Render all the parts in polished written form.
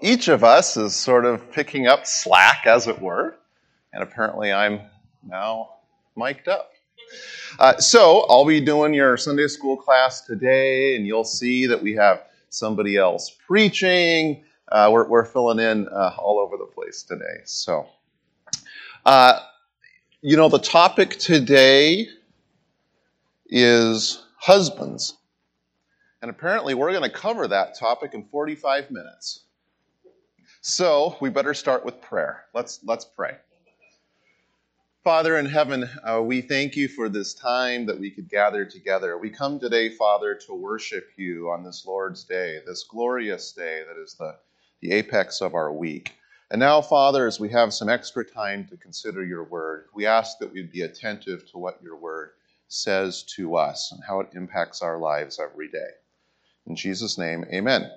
each of us is sort of picking up slack, as it were, and apparently I'm now mic'd up. So I'll be doing your Sunday school class today, and you'll see that we have somebody else preaching. We're filling in all over the place today. So, the topic today is husbands. And apparently we're going to cover that topic in 45 minutes. So we better start with prayer. Let's pray. Father in heaven, we thank you for this time that we could gather together. We come today, Father, to worship you on this Lord's Day, this glorious day that is the apex of our week. And now, Father, as we have some extra time to consider your word, we ask that we'd be attentive to what your word says to us and how it impacts our lives every day. In Jesus' name, amen.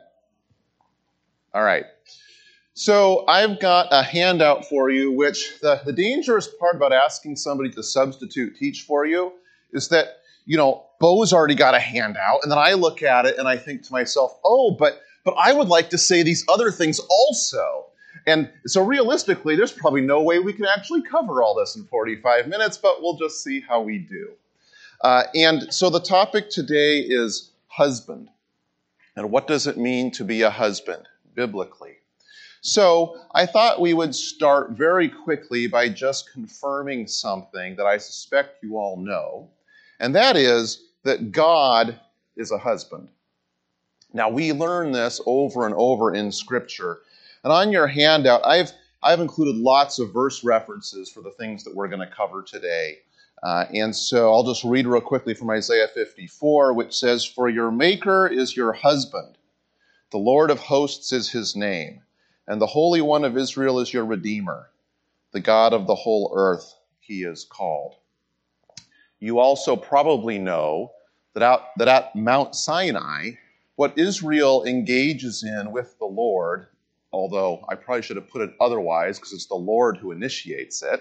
All right. So I've got a handout for you, which the dangerous part about asking somebody to substitute teach for you is that, Bo's already got a handout, and then I look at it and I think to myself, but I would like to say these other things also. And so realistically, there's probably no way we can actually cover all this in 45 minutes, but we'll just see how we do. And so the topic today is husband. And what does it mean to be a husband, biblically? So I thought we would start very quickly by just confirming something that I suspect you all know, and that is that God is a husband. Now, we learn this over and over in Scripture, and on your handout, I've included lots of verse references for the things that we're going to cover today. And so I'll just read real quickly from Isaiah 54, which says, "For your Maker is your husband, the Lord of hosts is his name, and the Holy One of Israel is your Redeemer. The God of the whole earth he is called." You also probably know that at Mount Sinai, what Israel engages in with the Lord, although I probably should have put it otherwise because it's the Lord who initiates it,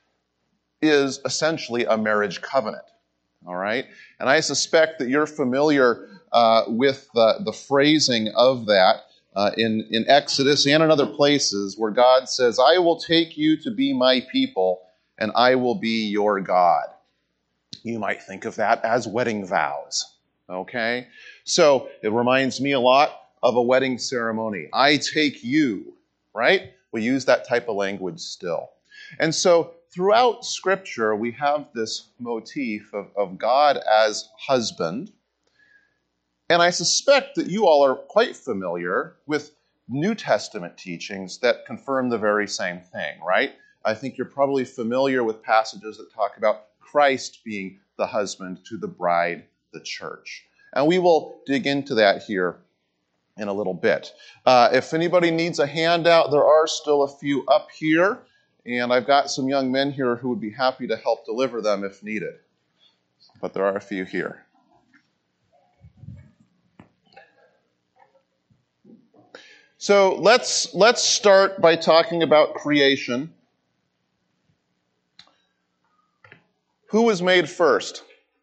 is essentially a marriage covenant. All right? And I suspect that you're familiar with the phrasing of that in Exodus and in other places where God says, "I will take you to be my people, and I will be your God." You might think of that as wedding vows. Okay? So it reminds me a lot of a wedding ceremony. I take you, right? We use that type of language still. And so throughout Scripture, we have this motif of God as husband. And I suspect that you all are quite familiar with New Testament teachings that confirm the very same thing, right? I think you're probably familiar with passages that talk about Christ being the husband to the bride, the church. And we will dig into that here in a little bit. If anybody needs a handout, there are still a few up here. And I've got some young men here who would be happy to help deliver them if needed. But there are a few here. So let's start by talking about creation. Who was made first?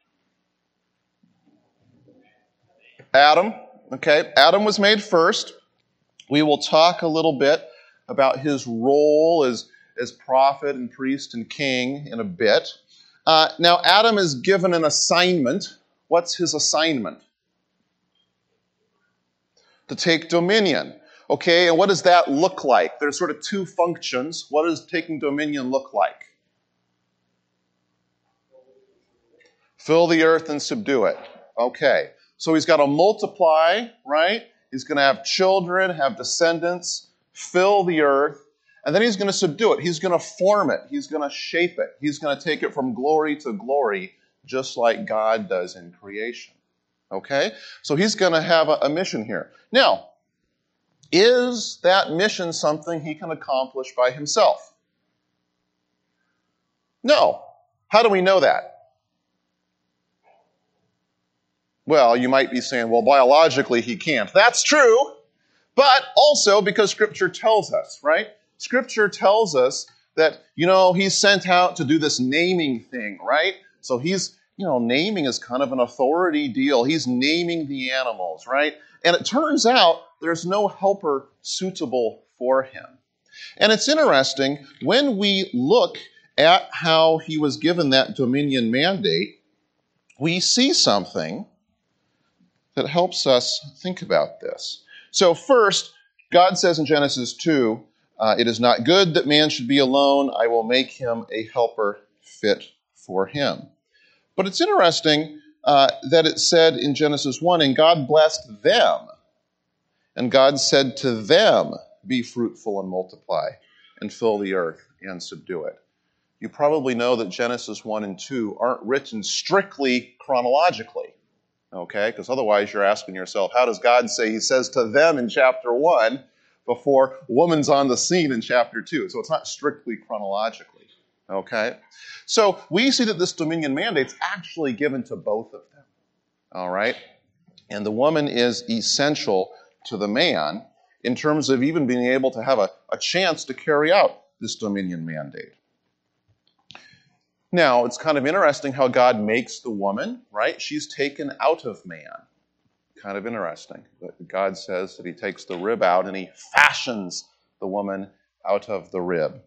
Adam. Okay, Adam was made first. We will talk a little bit about his role as prophet and priest and king in a bit. Now, Adam is given an assignment. What's his assignment? To take dominion. Okay, and what does that look like? There's sort of two functions. What does taking dominion look like? Fill the earth and subdue it. Okay, so he's got to multiply, right? He's going to have children, have descendants, fill the earth. And then he's going to subdue it. He's going to form it. He's going to shape it. He's going to take it from glory to glory, just like God does in creation. Okay? So he's going to have a mission here. Now, is that mission something he can accomplish by himself? No. How do we know that? Well, you might be saying, well, biologically he can't. That's true. But also because Scripture tells us, right? Scripture tells us that, he's sent out to do this naming thing, right? So he's naming is kind of an authority deal. He's naming the animals, right? And it turns out there's no helper suitable for him. And it's interesting, when we look at how he was given that dominion mandate, we see something that helps us think about this. So first, God says in Genesis 2, it is not good that man should be alone. I will make him a helper fit for him. But it's interesting that it said in Genesis 1, and God blessed them. And God said to them, be fruitful and multiply and fill the earth and subdue it. You probably know that Genesis 1 and 2 aren't written strictly chronologically, okay? Because otherwise you're asking yourself, how does God say he says to them in chapter 1 before woman's on the scene in chapter 2? So it's not strictly chronologically, okay? So we see that this dominion mandate's actually given to both of them, all right? And the woman is essential to the man in terms of even being able to have a chance to carry out this dominion mandate. Now, it's kind of interesting how God makes the woman, right? She's taken out of man. Kind of interesting. God says that he takes the rib out and he fashions the woman out of the rib.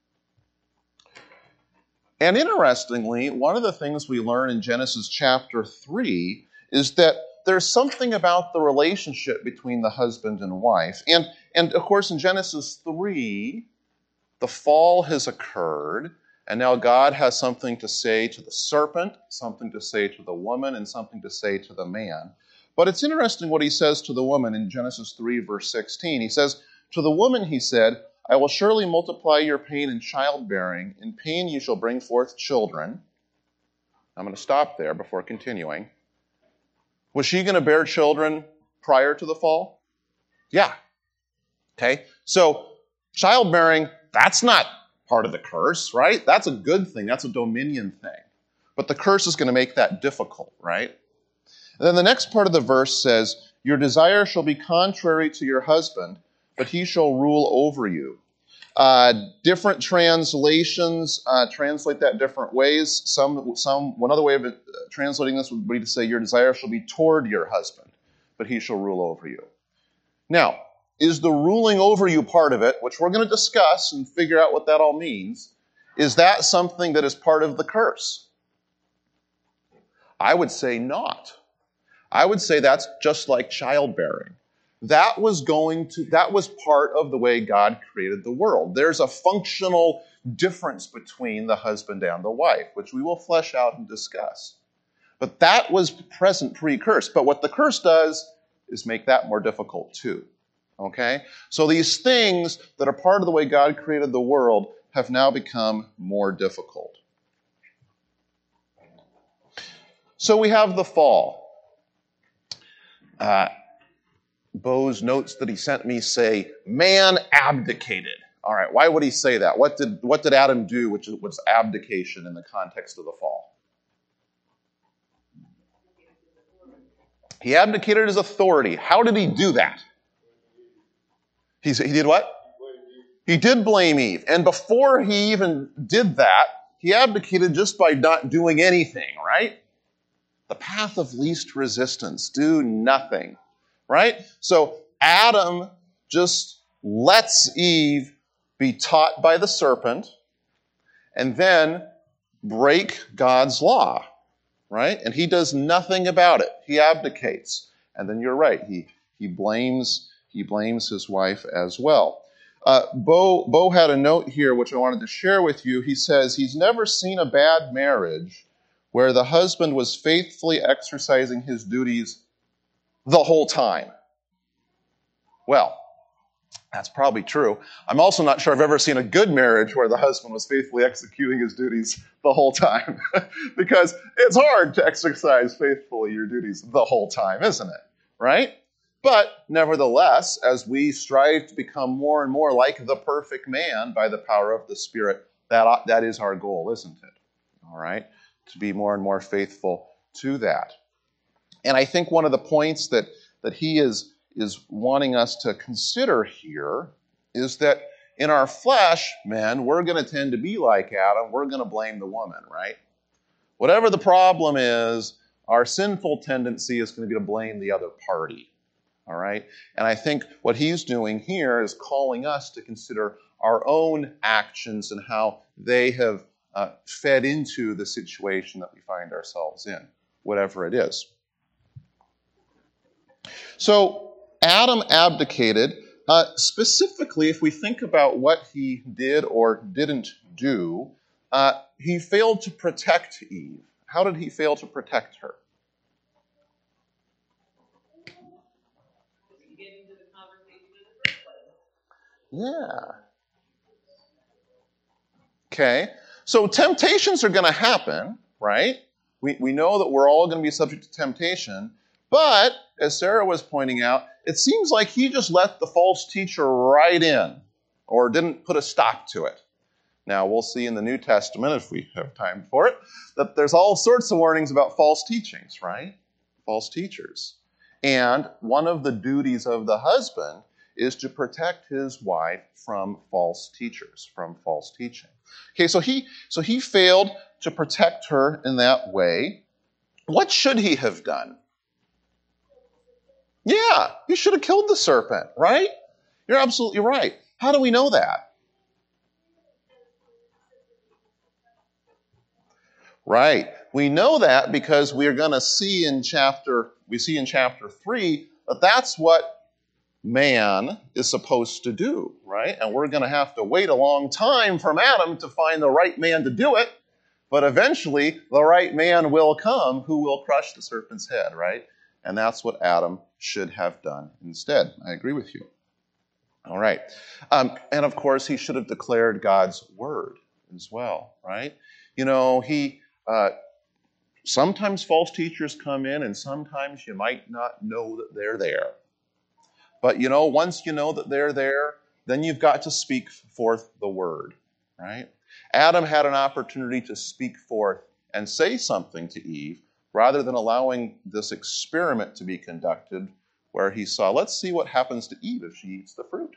And interestingly, one of the things we learn in Genesis chapter 3 is that there's something about the relationship between the husband and wife. And of course, in Genesis 3, the fall has occurred, and now God has something to say to the serpent, something to say to the woman, and something to say to the man. But it's interesting what he says to the woman in Genesis 3, verse 16. He says, to the woman, he said, I will surely multiply your pain in childbearing. In pain you shall bring forth children. I'm going to stop there before continuing. Was she going to bear children prior to the fall? Yeah. Okay. So childbearing, that's not part of the curse, right? That's a good thing. That's a dominion thing. But the curse is going to make that difficult, right? And then the next part of the verse says, your desire shall be contrary to your husband, but he shall rule over you. Different translations translate that different ways. One other way of translating this would be to say, your desire shall be toward your husband, but he shall rule over you. Now, is the ruling over you part of it, which we're going to discuss and figure out what that all means, is that something that is part of the curse? I would say not. I would say that's just like childbearing. That was part of the way God created the world. There's a functional difference between the husband and the wife, which we will flesh out and discuss. But that was present pre-curse. But what the curse does is make that more difficult too. Okay? So these things that are part of the way God created the world have now become more difficult. So we have the fall. Bo's notes that he sent me say, man abdicated. All right, why would he say that? What did Adam do, which was abdication in the context of the fall? He abdicated his authority. How did he do that? He did what? He did blame Eve. And before he even did that, he abdicated just by not doing anything, right? The path of least resistance. Do nothing. Right? So Adam just lets Eve be taught by the serpent and then break God's law. Right? And he does nothing about it. He abdicates. And then you're right. He blames his wife as well. Bo had a note here which I wanted to share with you. He says he's never seen a bad marriage where the husband was faithfully exercising his duties the whole time. Well, that's probably true. I'm also not sure I've ever seen a good marriage where the husband was faithfully executing his duties the whole time. Because it's hard to exercise faithfully your duties the whole time, isn't it? Right? But nevertheless, as we strive to become more and more like the perfect man by the power of the Spirit, that is our goal, isn't it? All right? To be more and more faithful to that. And I think one of the points that he is wanting us to consider here is that in our flesh, men, we're going to tend to be like Adam. We're going to blame the woman, right? Whatever the problem is, our sinful tendency is going to be to blame the other party. All right? And I think what he's doing here is calling us to consider our own actions and how they have fed into the situation that we find ourselves in, whatever it is. So Adam abdicated. Specifically, if we think about what he did or didn't do, he failed to protect Eve. How did he fail to protect her? Yeah. Okay. So temptations are going to happen, right? We know that we're all going to be subject to temptation. But, as Sarah was pointing out, it seems like he just let the false teacher right in, or didn't put a stop to it. Now, we'll see in the New Testament, if we have time for it, that there's all sorts of warnings about false teachings, right? False teachers. And one of the duties of the husband is to protect his wife from false teachers, from false teaching. Okay, so he failed to protect her in that way. What should he have done? Yeah, he should have killed the serpent, right? You're absolutely right. How do we know that? Right. We know that because we are going to see in chapter 3 that that's what man is supposed to do, right? And we're going to have to wait a long time from Adam to find the right man to do it. But eventually, the right man will come who will crush the serpent's head, right? And that's what Adam should have done instead. I agree with you. All right. And of course, he should have declared God's word as well, right? You know, sometimes false teachers come in, and sometimes you might not know that they're there. But, you know, once you know that they're there, then you've got to speak forth the word, right? Adam had an opportunity to speak forth and say something to Eve, rather than allowing this experiment to be conducted where he saw, let's see what happens to Eve if she eats the fruit.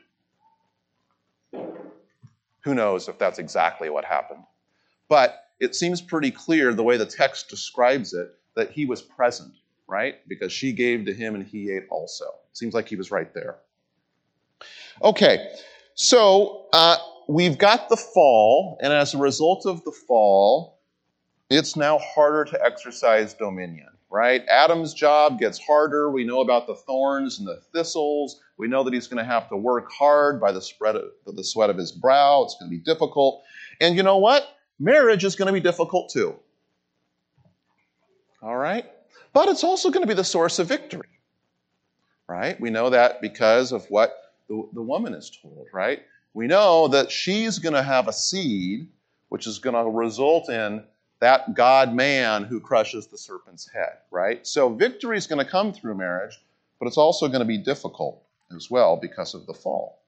Who knows if that's exactly what happened. But it seems pretty clear the way the text describes it that he was present, right? Because she gave to him and he ate also. Seems like he was right there. Okay, so we've got the fall, and as a result of the fall, it's now harder to exercise dominion, right? Adam's job gets harder. We know about the thorns and the thistles. We know that he's going to have to work hard by the sweat of his brow. It's going to be difficult. And you know what? Marriage is going to be difficult too. All right? But it's also going to be the source of victory. Right? We know that because of what the woman is told, right? We know that she's going to have a seed which is going to result in that God-man who crushes the serpent's head, right? So victory is going to come through marriage, but it's also going to be difficult as well because of the fall.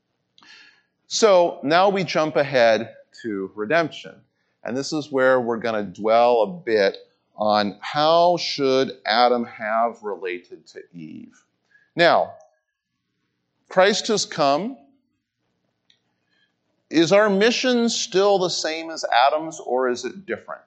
So now we jump ahead to redemption. And this is where we're going to dwell a bit on how should Adam have related to Eve. Now, Christ has come. Is our mission still the same as Adam's, or is it different?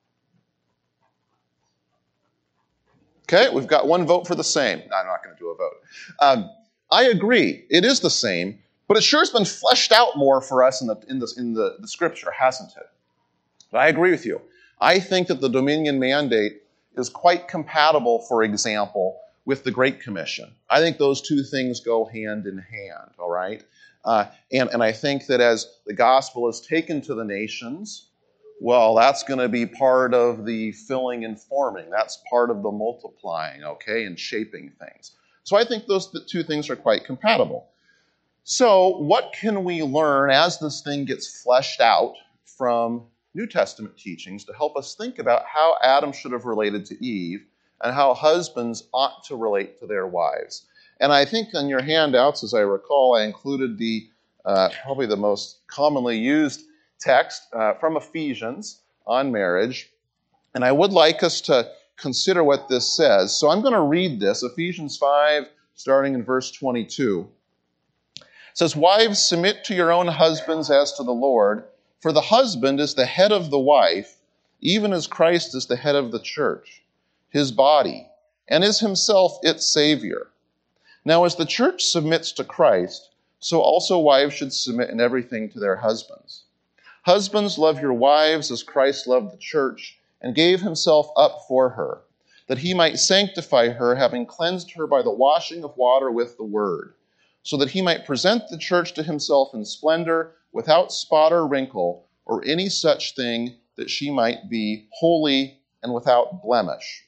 Okay, we've got one vote for the same. No, I'm not going to do a vote. I agree. It is the same, but it sure has been fleshed out more for us in the Scripture, hasn't it? But I agree with you. I think that the dominion mandate is quite compatible, for example, with the Great Commission. I think those two things go hand in hand, all right? And I think that as the gospel is taken to the nations, well, that's going to be part of the filling and forming. That's part of the multiplying, okay, and shaping things. So I think those two things are quite compatible. So what can we learn as this thing gets fleshed out from New Testament teachings to help us think about how Adam should have related to Eve and how husbands ought to relate to their wives? And I think on your handouts, as I recall, I included probably the most commonly used text from Ephesians on marriage. And I would like us to consider what this says. So I'm going to read this, Ephesians 5, starting in verse 22. It says, "Wives, submit to your own husbands as to the Lord, for the husband is the head of the wife, even as Christ is the head of the church, his body, and is himself its Savior. Now, as the church submits to Christ, so also wives should submit in everything to their husbands. Husbands, love your wives as Christ loved the church and gave himself up for her, that he might sanctify her, having cleansed her by the washing of water with the word, so that he might present the church to himself in splendor, without spot or wrinkle, or any such thing, that she might be holy and without blemish.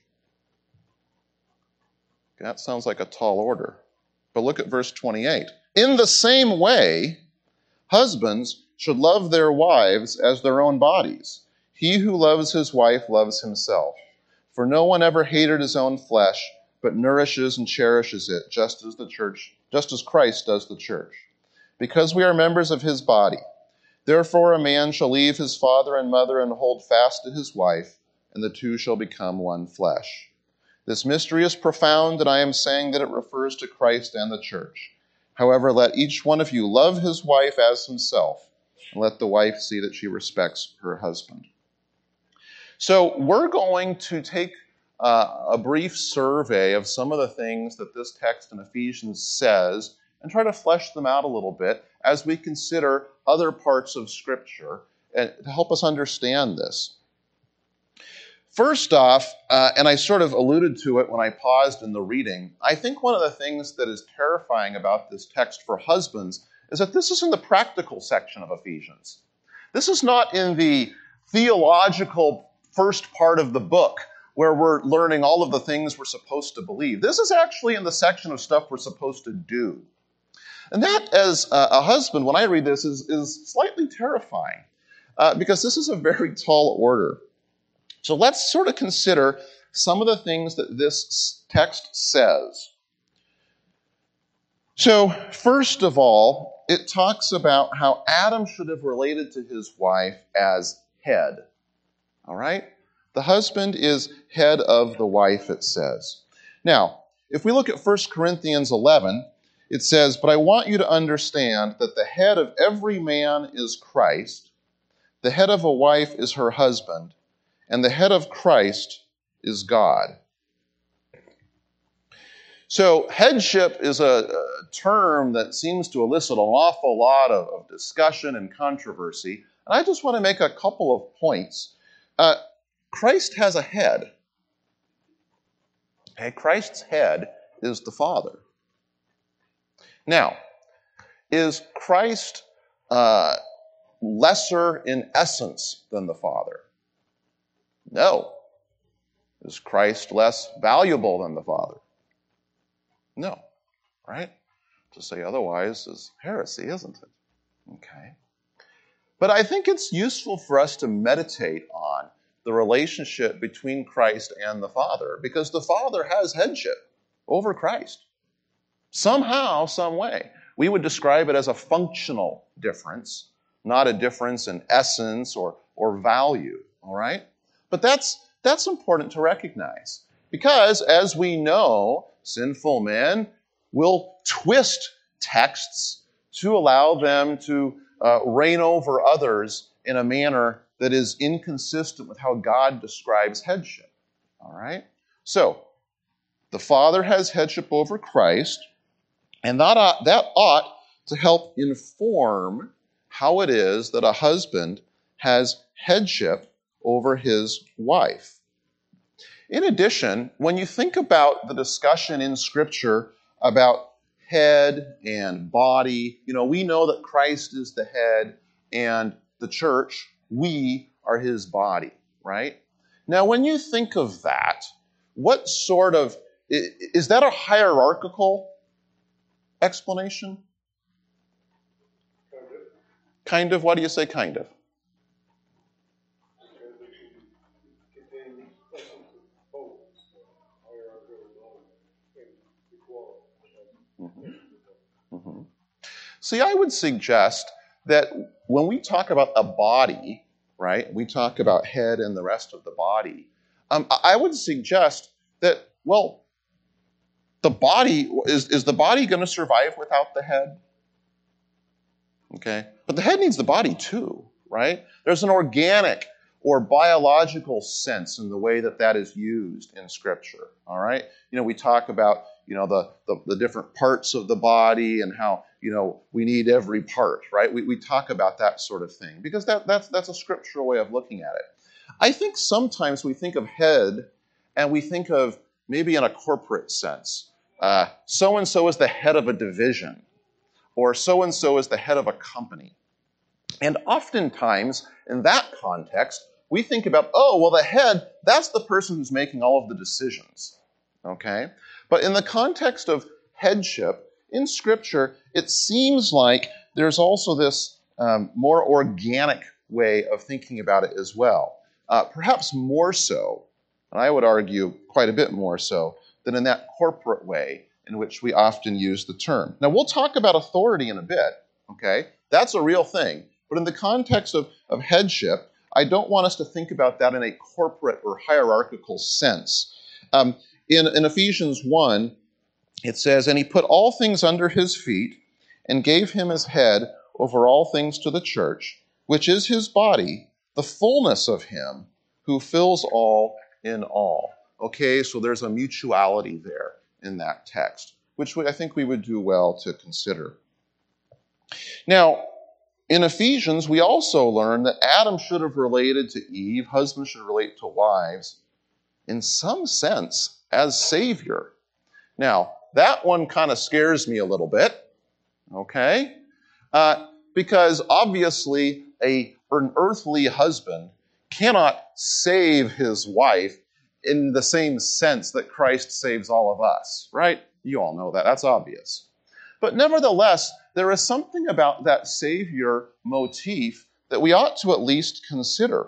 That sounds like a tall order. But look at verse 28. In the same way, husbands should love their wives as their own bodies. He who loves his wife loves himself. For no one ever hated his own flesh, but nourishes and cherishes it, just as Christ does the church, because we are members of his body. Therefore a man shall leave his father and mother and hold fast to his wife, and the two shall become one flesh. This mystery is profound, and I am saying that it refers to Christ and the church. However, let each one of you love his wife as himself, and let the wife see that she respects her husband. So we're going to take a brief survey of some of the things that this text in Ephesians says and try to flesh them out a little bit as we consider other parts of Scripture and to help us understand this. First off, and I sort of alluded to it when I paused in the reading, I think one of the things that is terrifying about this text for husbands is that this is in the practical section of Ephesians. This is not in the theological first part of the book where we're learning all of the things we're supposed to believe. This is actually in the section of stuff we're supposed to do. And that, as a husband, when I read this, is slightly terrifying because this is a very tall order. So let's sort of consider some of the things that this text says. So first of all, it talks about how Adam should have related to his wife as head. All right? The husband is head of the wife, it says. Now, if we look at 1 Corinthians 11, it says, "But I want you to understand that the head of every man is Christ, the head of a wife is her husband, and the head of Christ is God." So headship is a term that seems to elicit an awful lot of discussion and controversy. And I just want to make a couple of points. Christ has a head. Okay, Christ's head is the Father. Now, is Christ lesser in essence than the Father? No. Is Christ less valuable than the Father? No. Right? To say otherwise is heresy, isn't it? Okay. But I think it's useful for us to meditate on the relationship between Christ and the Father, because the Father has headship over Christ. Somehow, some way. We would describe it as a functional difference, not a difference in essence or value. All right? But that's important to recognize. Because, as we know, sinful men will twist texts to allow them to reign over others in a manner that is inconsistent with how God describes headship. All right? So, the Father has headship over Christ, and that ought to help inform how it is that a husband has headship over his wife. In addition, when you think about the discussion in Scripture about head and body, we know that Christ is the head and the church, we are his body, right? Now, when you think of that, what sort of, is that a hierarchical explanation? Kind of? Why do you say kind of? See, I would suggest that when we talk about a body, right, we talk about head and the rest of the body, I would suggest that, well, the body, is the body going to survive without the head? Okay, but the head needs the body too, right? There's an organic or biological sense in the way that that is used in Scripture. All right? We talk about, the different parts of the body and how, we need every part, right? We talk about that sort of thing because that's a scriptural way of looking at it. I think sometimes we think of head and we think of maybe in a corporate sense. So-and-so is the head of a division, or so-and-so is the head of a company. And oftentimes, in that context, we think about, the head, that's the person who's making all of the decisions, okay? But in the context of headship, in Scripture, it seems like there's also this more organic way of thinking about it as well. Perhaps more so, and I would argue quite a bit more so, than in that corporate way in which we often use the term. Now, we'll talk about authority in a bit, okay? That's a real thing. But in the context of headship, I don't want us to think about that in a corporate or hierarchical sense. In Ephesians 1, it says, "And he put all things under his feet and gave him his head over all things to the church, which is his body, the fullness of him who fills all in all." Okay, so there's a mutuality there in that text, which I think we would do well to consider. Now, in Ephesians, we also learn that Adam should have related to Eve, husbands should relate to wives, in some sense, as Savior. Now, that one kind of scares me a little bit, okay? Because obviously an earthly husband cannot save his wife in the same sense that Christ saves all of us, right? You all know that. That's obvious. But nevertheless, there is something about that Savior motif that we ought to at least consider.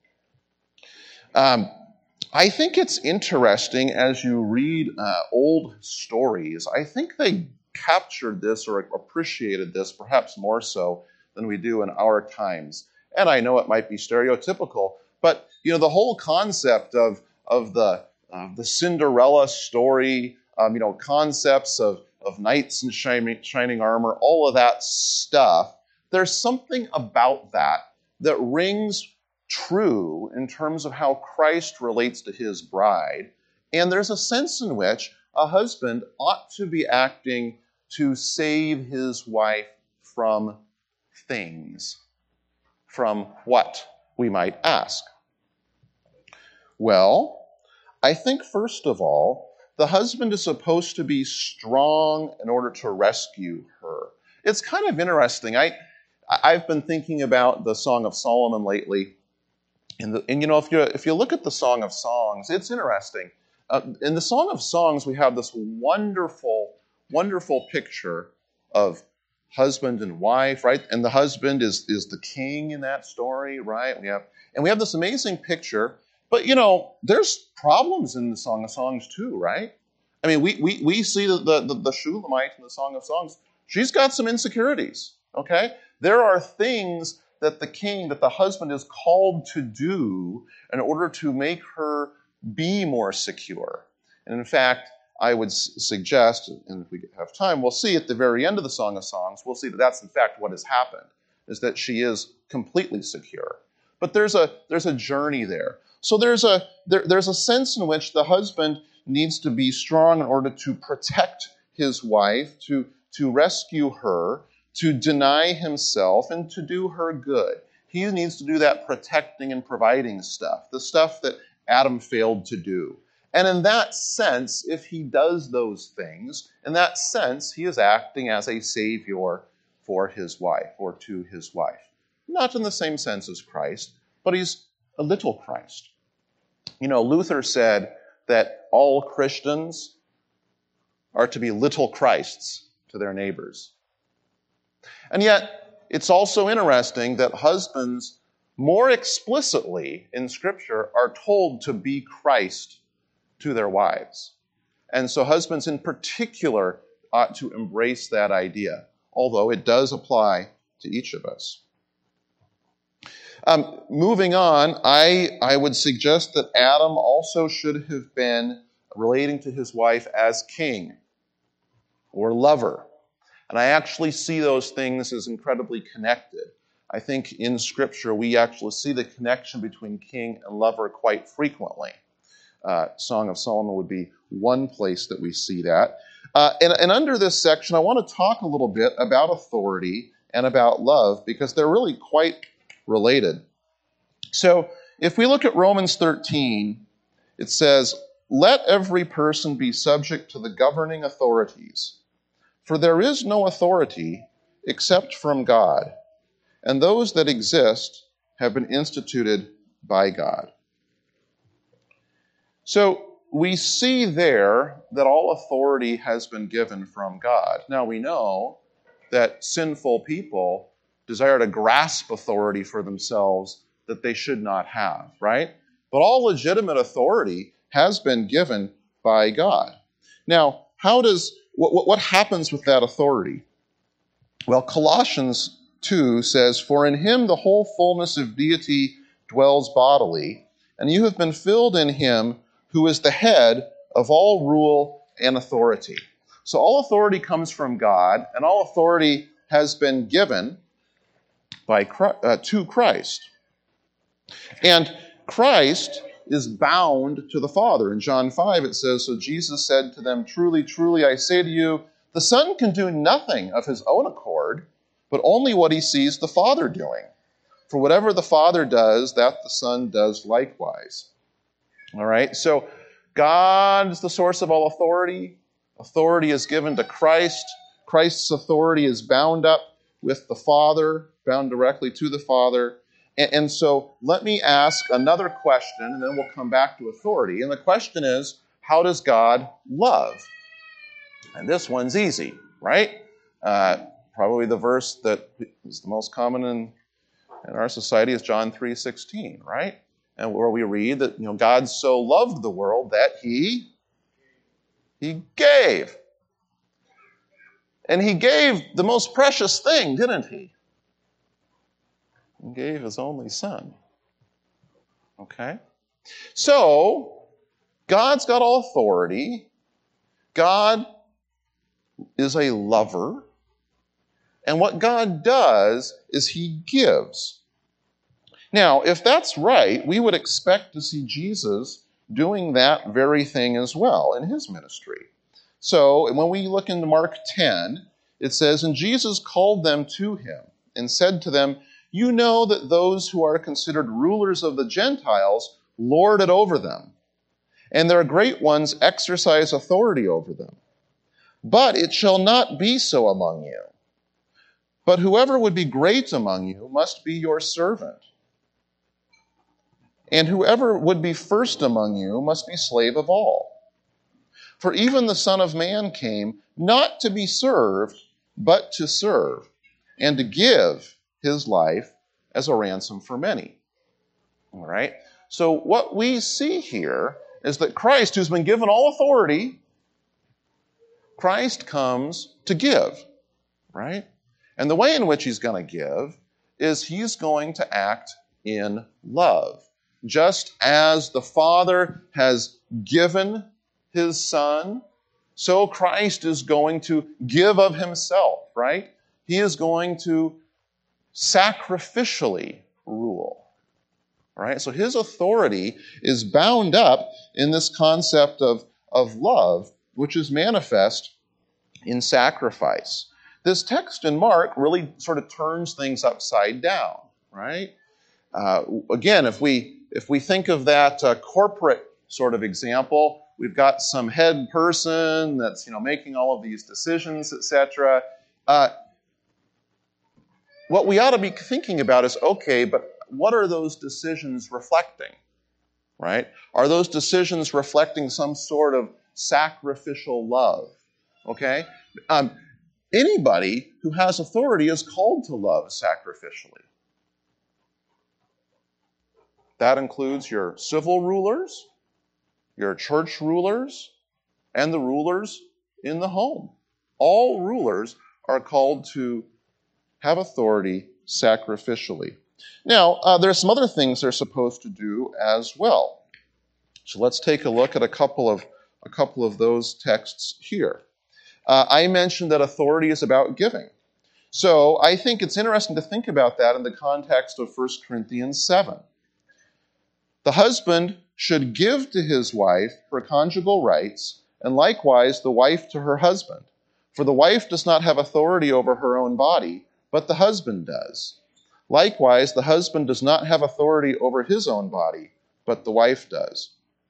I think it's interesting as you read old stories. I think they captured this or appreciated this perhaps more so than we do in our times. And I know it might be stereotypical, but the whole concept of the Cinderella story, concepts of knights in shining armor, all of that stuff, there's something about that rings true in terms of how Christ relates to his bride. And there's a sense in which a husband ought to be acting to save his wife from things. From what, we might ask? Well, I think first of all, the husband is supposed to be strong in order to rescue her. It's kind of interesting. I've been thinking about the Song of Solomon lately. And if you look at the Song of Songs, it's interesting. In the Song of Songs, we have this wonderful, wonderful picture of husband and wife, right? And the husband is the king in that story, right? We have this amazing picture. But, there's problems in the Song of Songs too, right? I mean, we see the Shulamite in the Song of Songs. She's got some insecurities, okay? There are things that the husband is called to do in order to make her be more secure. And in fact, I would suggest, and if we have time, we'll see at the very end of the Song of Songs, we'll see that that's in fact what has happened, is that she is completely secure. But there's a journey there. So there's a sense in which the husband needs to be strong in order to protect his wife, to rescue her, to deny himself, and to do her good. He needs to do that protecting and providing stuff, the stuff that Adam failed to do. And in that sense, if he does those things, in that sense, he is acting as a savior for his wife or to his wife. Not in the same sense as Christ, but he's a little Christ. Luther said that all Christians are to be little Christs to their neighbors. And yet, it's also interesting that husbands more explicitly in Scripture are told to be Christ to their wives. And so husbands in particular ought to embrace that idea, although it does apply to each of us. Moving on, I would suggest that Adam also should have been relating to his wife as king or lover. And I actually see those things as incredibly connected. I think in Scripture we actually see the connection between king and lover quite frequently. Song of Solomon would be one place that we see that. And under this section, I want to talk a little bit about authority and about love because they're really quite related. So if we look at Romans 13, it says, "Let every person be subject to the governing authorities, for there is no authority except from God, and those that exist have been instituted by God." So we see there that all authority has been given from God. Now we know that sinful people desire to grasp authority for themselves that they should not have, right? But all legitimate authority has been given by God. Now, what happens with that authority? Well, Colossians 2 says, "For in him the whole fullness of deity dwells bodily, and you have been filled in him who is the head of all rule and authority." So all authority comes from God, and all authority has been given to Christ. And Christ is bound to the Father. In John 5 it says, "So Jesus said to them, 'Truly, truly, I say to you, the Son can do nothing of his own accord, but only what he sees the Father doing. For whatever the Father does, that the Son does likewise." All right, so God is the source of all authority. Authority is given to Christ. Christ's authority is bound up with the Father, bound directly to the Father. And so let me ask another question, and then we'll come back to authority. And the question is, how does God love? And this one's easy, right? Probably the verse that is the most common in our society is John 3:16, right? And where we read that God so loved the world that he gave. And he gave the most precious thing, didn't he? He gave his only Son. Okay? So, God's got all authority. God is a lover. And what God does is he gives. Now, if that's right, we would expect to see Jesus doing that very thing as well in his ministry. So, when we look into Mark 10, it says, "And Jesus called them to him and said to them, 'You know that those who are considered rulers of the Gentiles lord it over them, and their great ones exercise authority over them. But it shall not be so among you. But whoever would be great among you must be your servant. And whoever would be first among you must be slave of all. For even the Son of Man came not to be served, but to serve, and to give his life as a ransom for many.'" All right? So what we see here is that Christ, who's been given all authority, Christ comes to give, right? And the way in which he's going to give is he's going to act in love. Just as the Father has given his Son, so Christ is going to give of himself, right? He is going to sacrificially rule. All right? So his authority is bound up in this concept of love, which is manifest in sacrifice. This text in Mark really sort of turns things upside down, right? Again, if we think of that corporate sort of example, we've got some head person that's making all of these decisions, etc. What we ought to be thinking about is, okay, but what are those decisions reflecting, right? Are those decisions reflecting some sort of sacrificial love, okay? Anybody who has authority is called to love sacrificially. That includes your civil rulers, your church rulers, and the rulers in the home. All rulers are called to have authority sacrificially. Now, there are some other things they're supposed to do as well. So let's take a look at a couple of those texts here. I mentioned that authority is about giving. So I think it's interesting to think about that in the context of 1 Corinthians 7. The husband should give to his wife her conjugal rights, and likewise the wife to her husband. For the wife does not have authority over her own body, but the husband does. Likewise, the husband does not have authority over his own body, but the wife does.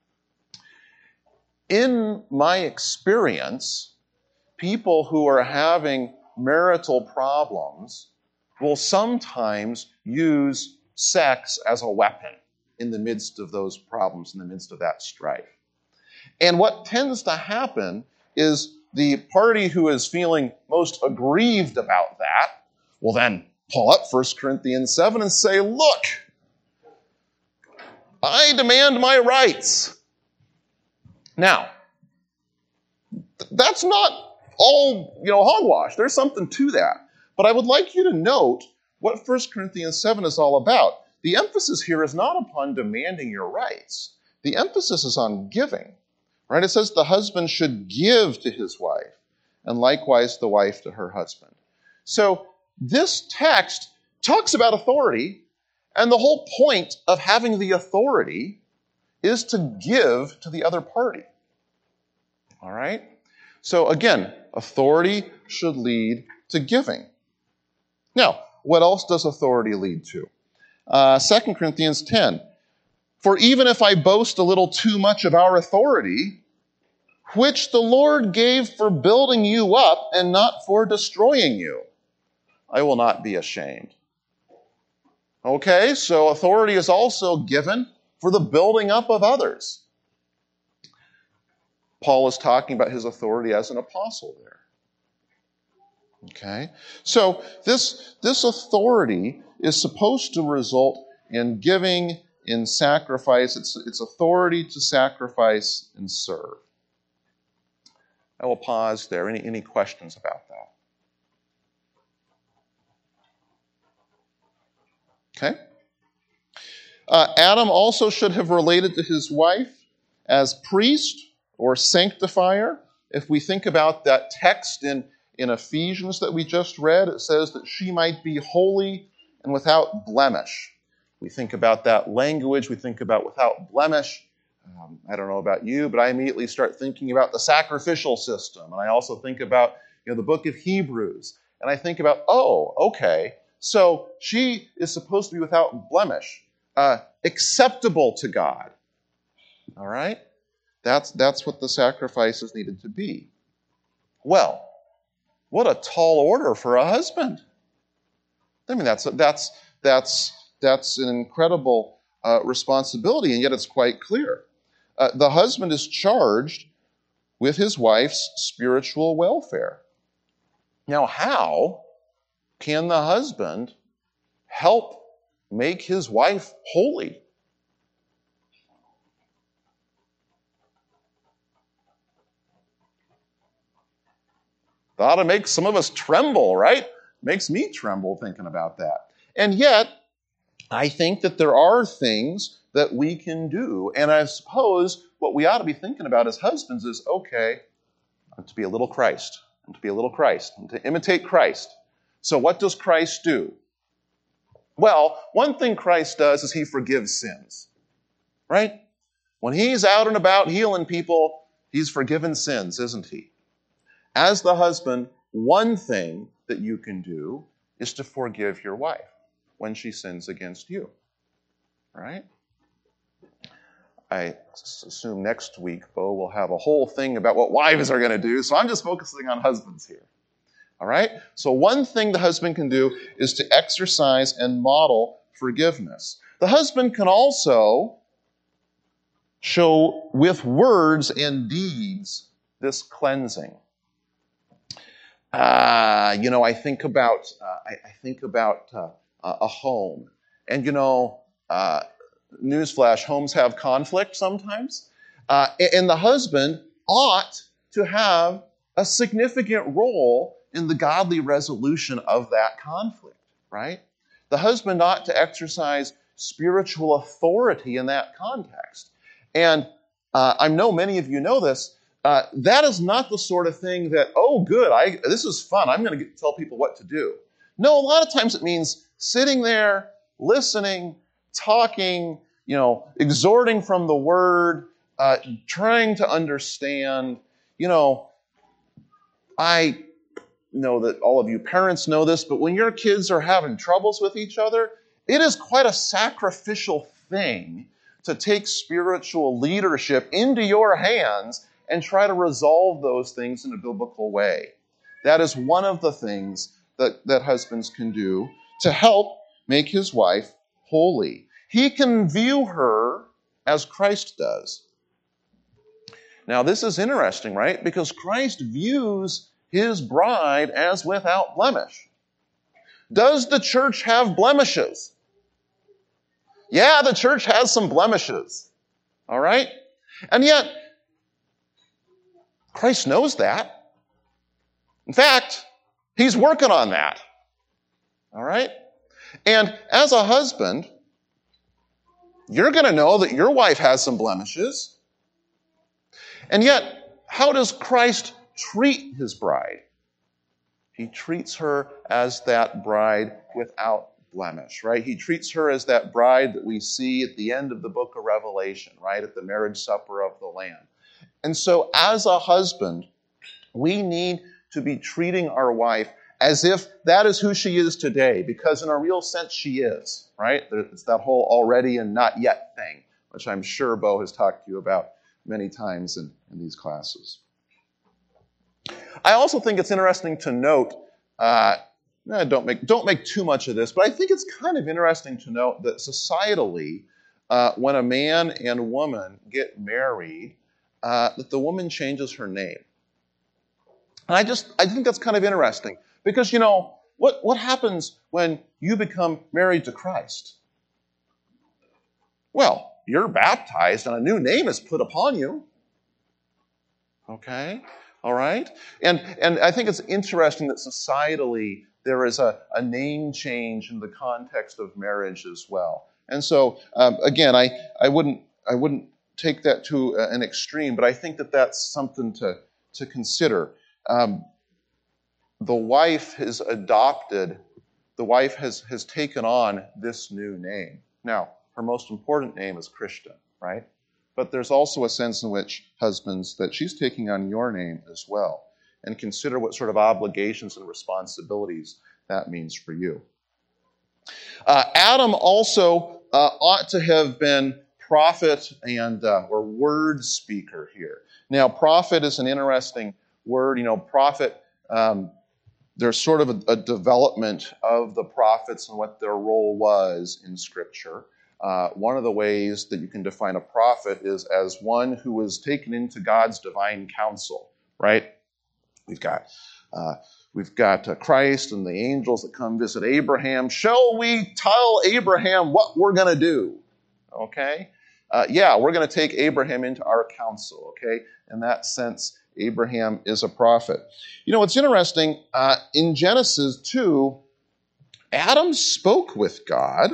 In my experience, people who are having marital problems will sometimes use sex as a weapon in the midst of those problems, in the midst of that strife. And what tends to happen is the party who is feeling most aggrieved about that will then pull up 1 Corinthians 7 and say, look, I demand my rights. Now, that's not all, hogwash. There's something to that. But I would like you to note what 1 Corinthians 7 is all about. The emphasis here is not upon demanding your rights. The emphasis is on giving. Right? It says the husband should give to his wife, and likewise the wife to her husband. So this text talks about authority, and the whole point of having the authority is to give to the other party. All right? So again, authority should lead to giving. Now, what else does authority lead to? 2 Corinthians 10. For even if I boast a little too much of our authority, which the Lord gave for building you up and not for destroying you, I will not be ashamed. Okay, so authority is also given for the building up of others. Paul is talking about his authority as an apostle there. Okay, so this authority is supposed to result in giving, in sacrifice. It's authority to sacrifice and serve. I will pause there. Any questions about that? Okay. Adam also should have related to his wife as priest or sanctifier. If we think about that text in Ephesians that we just read, it says that she might be holy and without blemish. We think about that language, we think about without blemish. I don't know about you, but I immediately start thinking about the sacrificial system. And I also think about the book of Hebrews. And I think about, okay, so she is supposed to be without blemish, acceptable to God. All right? That's what the sacrifices needed to be. Well, what a tall order for a husband. I mean, that's an incredible responsibility, and yet it's quite clear. The husband is charged with his wife's spiritual welfare. Now, how can the husband help make his wife holy? That ought to make some of us tremble, right? Makes me tremble thinking about that. And yet, I think that there are things that we can do. And I suppose what we ought to be thinking about as husbands is, okay, I'm to be a little Christ. I'm to be a little Christ. I'm to imitate Christ. So what does Christ do? Well, one thing Christ does is he forgives sins, right? When he's out and about healing people, he's forgiven sins, isn't he? As the husband, one thing that you can do is to forgive your wife when she sins against you, right? I assume next week, Bo will have a whole thing about what wives are going to do, so I'm just focusing on husbands here. All right? So one thing the husband can do is to exercise and model forgiveness. The husband can also show with words and deeds this cleansing. I think about a home, and newsflash: homes have conflict sometimes, and the husband ought to have a significant role in the godly resolution of that conflict. Right? The husband ought to exercise spiritual authority in that context, and I know many of you know this. That is not the sort of thing that, oh, good, this is fun, I'm going to tell people what to do. No, a lot of times it means sitting there, listening, talking, exhorting from the Word, trying to understand. I know that all of you parents know this, but when your kids are having troubles with each other, it is quite a sacrificial thing to take spiritual leadership into your hands and try to resolve those things in a biblical way. That is one of the things that husbands can do to help make his wife holy. He can view her as Christ does. Now, this is interesting, right? Because Christ views his bride as without blemish. Does the church have blemishes? Yeah, the church has some blemishes. All right? And yet, Christ knows that. In fact, he's working on that. All right? And as a husband, you're going to know that your wife has some blemishes. And yet, how does Christ treat his bride? He treats her as that bride without blemish, right? He treats her as that bride that we see at the end of the book of Revelation, right? At the marriage supper of the Lamb. And so as a husband, we need to be treating our wife as if that is who she is today, because in a real sense she is, right? It's that whole already and not yet thing, which I'm sure Bo has talked to you about many times in these classes. I also think it's interesting to note, don't make too much of this, but I think it's kind of interesting to note that societally, when a man and woman get married, that the woman changes her name. And I think that's kind of interesting because, what happens when you become married to Christ? Well, you're baptized and a new name is put upon you. Okay? All right? And I think it's interesting that societally there is a name change in the context of marriage as well. And so, again, I wouldn't take that to an extreme, but I think that that's something to consider. The wife has taken on this new name. Now, her most important name is Christian, right? But there's also a sense in which, husbands, that she's taking on your name as well. And consider what sort of obligations and responsibilities that means for you. Adam also ought to have been prophet and or word speaker here. Now, prophet is an interesting word. Prophet, there's sort of a development of the prophets and what their role was in Scripture. One of the ways that you can define a prophet is as one who was taken into God's divine counsel, right? We've got Christ and the angels that come visit Abraham. Shall we tell Abraham what we're going to do? Okay? We're going to take Abraham into our counsel, okay? In that sense, Abraham is a prophet. What's interesting, in Genesis 2, Adam spoke with God,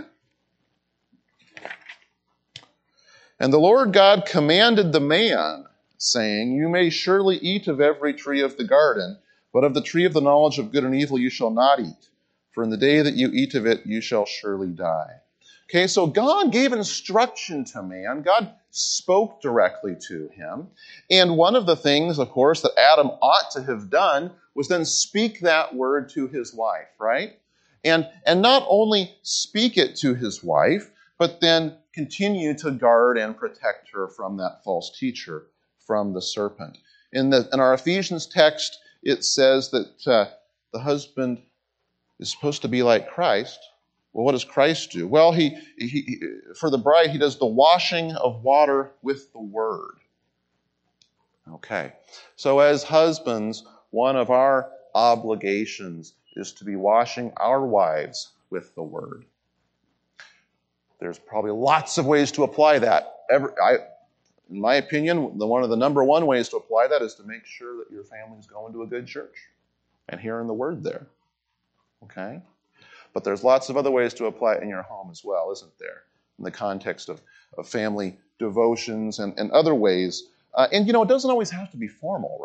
and the Lord God commanded the man, saying, "You may surely eat of every tree of the garden, but of the tree of the knowledge of good and evil you shall not eat, for in the day that you eat of it you shall surely die." Okay, so God gave instruction to man. God spoke directly to him. And one of the things, of course, that Adam ought to have done was then speak that word to his wife, right? And not only speak it to his wife, but then continue to guard and protect her from that false teacher, from the serpent. In our Ephesians text, it says that the husband is supposed to be like Christ. Well, what does Christ do? Well, he for the bride, he does the washing of water with the word. Okay. So as husbands, one of our obligations is to be washing our wives with the word. There's probably lots of ways to apply that. In my opinion, one of the number one ways to apply that is to make sure that your family's going to a good church and hearing the word there. Okay? But there's lots of other ways to apply it in your home as well, isn't there? In the context of family devotions and other ways. And it doesn't always have to be formal, right?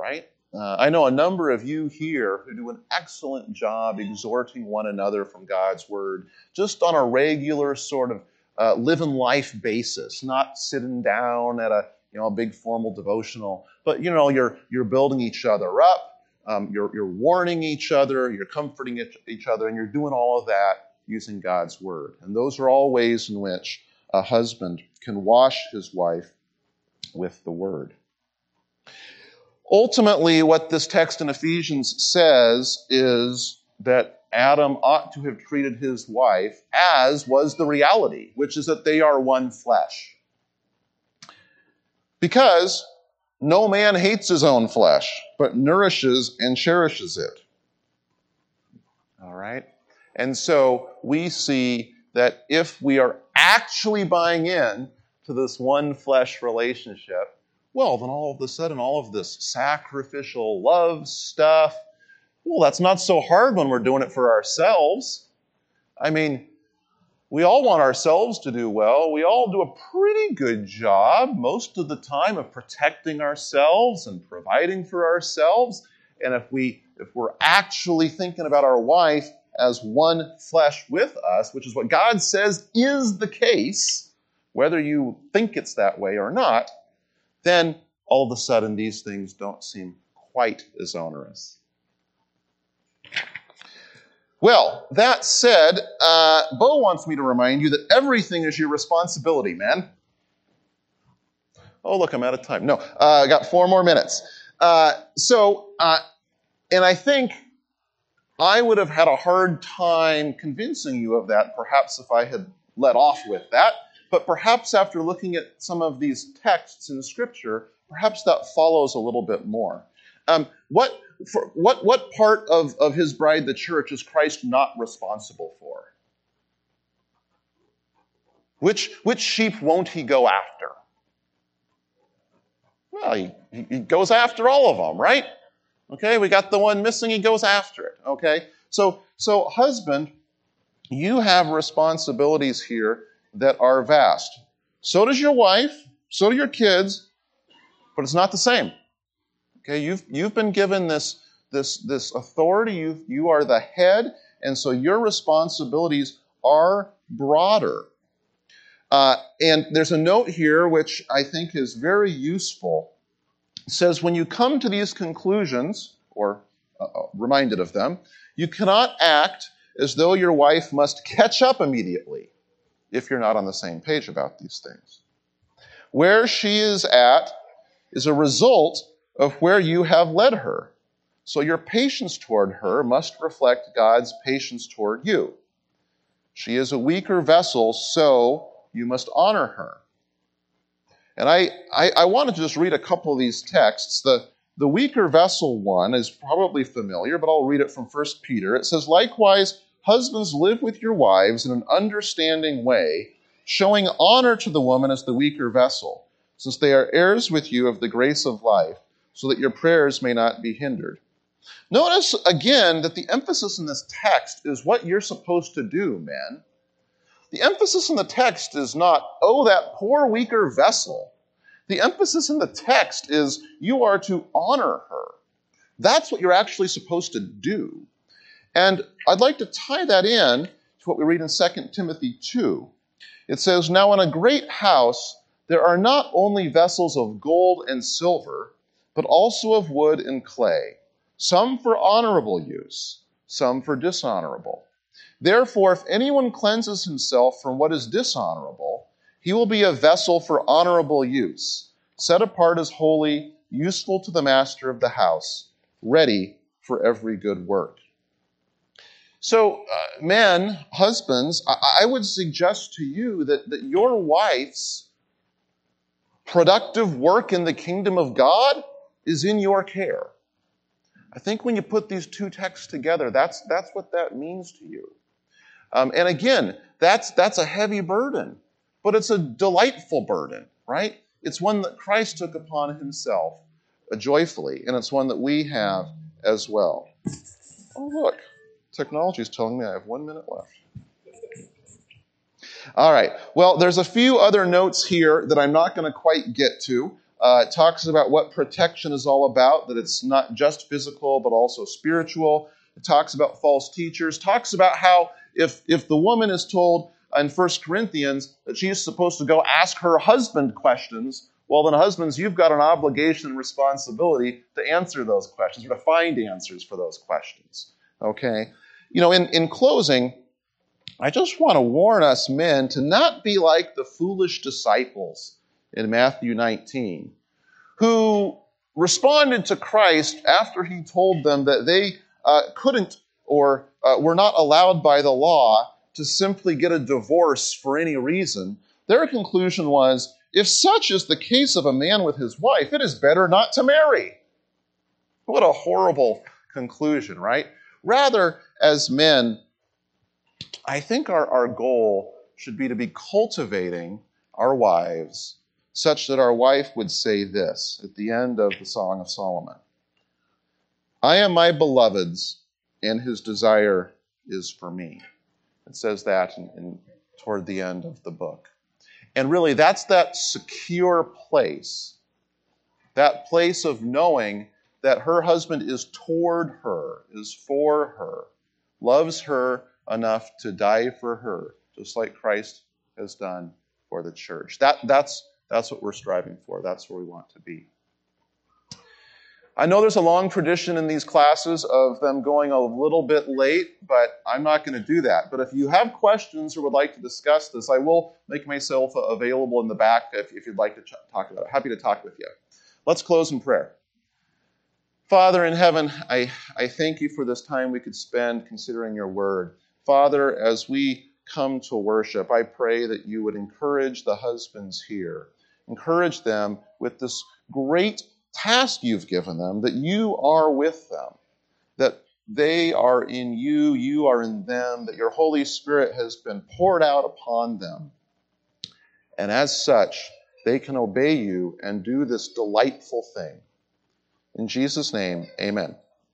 I know a number of you here who do an excellent job exhorting one another from God's Word, just on a regular sort of live and life basis, not sitting down at a big formal devotional, but you're building each other up, you're warning each other, you're comforting each other, and you're doing all of that using God's Word. And those are all ways in which a husband can wash his wife with the Word. Ultimately, what this text in Ephesians says is that Adam ought to have treated his wife as was the reality, which is that they are one flesh. Because no man hates his own flesh, but nourishes and cherishes it. All right? And so we see that if we are actually buying in to this one flesh relationship, well, then all of a sudden, all of this sacrificial love stuff, well, that's not so hard when we're doing it for ourselves. I mean, we all want ourselves to do well. We all do a pretty good job most of the time of protecting ourselves and providing for ourselves. And if we're actually thinking about our wife as one flesh with us, which is what God says is the case, whether you think it's that way or not, then all of a sudden these things don't seem quite as onerous. Well, that said, Bo wants me to remind you that everything is your responsibility, man. Oh, look, I'm out of time. No, I got 4 more minutes. And I think I would have had a hard time convincing you of that, perhaps if I had let off with that. But perhaps after looking at some of these texts in Scripture, perhaps that follows a little bit more. What part of his bride, the church, is Christ not responsible for? Which sheep won't he go after? Well, he goes after all of them, right? Okay, we got the one missing, he goes after it. Okay, so husband, you have responsibilities here that are vast. So does your wife, so do your kids, but it's not the same. Okay, you've been given this authority. You are the head, and so your responsibilities are broader. And there's a note here which I think is very useful. It says, when you come to these conclusions, or reminded of them, you cannot act as though your wife must catch up immediately if you're not on the same page about these things. Where she is at is a result of where you have led her. So your patience toward her must reflect God's patience toward you. She is a weaker vessel, so you must honor her. And I want to just read a couple of these texts. The weaker vessel one is probably familiar, but I'll read it from 1 Peter. It says, likewise, husbands, live with your wives in an understanding way, showing honor to the woman as the weaker vessel, since they are heirs with you of the grace of life, so that your prayers may not be hindered. Notice again that the emphasis in this text is what you're supposed to do, men. The emphasis in the text is not, oh, that poor weaker vessel. The emphasis in the text is you are to honor her. That's what you're actually supposed to do. And I'd like to tie that in to what we read in 2 Timothy 2. It says, now in a great house there are not only vessels of gold and silver, but also of wood and clay, some for honorable use, some for dishonorable. Therefore, if anyone cleanses himself from what is dishonorable, he will be a vessel for honorable use, set apart as holy, useful to the master of the house, ready for every good work. So, men, husbands, I would suggest to you that your wife's productive work in the kingdom of God is in your care. I think when you put these two texts together, that's what that means to you. And again, that's a heavy burden, but it's a delightful burden, right? It's one that Christ took upon himself joyfully, and it's one that we have as well. Oh, look, technology is telling me I have 1 minute left. All right. Well, there's a few other notes here that I'm not going to quite get to. It talks about what protection is all about, that it's not just physical, but also spiritual. It talks about false teachers. Talks about how if the woman is told in 1 Corinthians that she's supposed to go ask her husband questions, well, then husbands, you've got an obligation and responsibility to answer those questions or to find answers for those questions. Okay? In closing, I just want to warn us men to not be like the foolish disciples in Matthew 19, who responded to Christ after he told them that they couldn't or were not allowed by the law to simply get a divorce for any reason. Their conclusion was, if such is the case of a man with his wife, it is better not to marry. What a horrible conclusion, right? Rather, as men, I think our goal should be to be cultivating our wives such that our wife would say this at the end of the Song of Solomon. I am my beloved's, and his desire is for me. It says that toward the end of the book. And really, that's that secure place, that place of knowing that her husband is toward her, is for her, loves her enough to die for her, just like Christ has done for the church. That's what we're striving for. That's where we want to be. I know there's a long tradition in these classes of them going a little bit late, but I'm not going to do that. But if you have questions or would like to discuss this, I will make myself available in the back if you'd like to talk about it. Happy to talk with you. Let's close in prayer. Father in heaven, I thank you for this time we could spend considering your word. Father, as we come to worship, I pray that you would encourage the husbands here. Encourage them with this great task you've given them, that you are with them, that they are in you, you are in them, that your Holy Spirit has been poured out upon them. And as such, they can obey you and do this delightful thing. In Jesus' name, amen.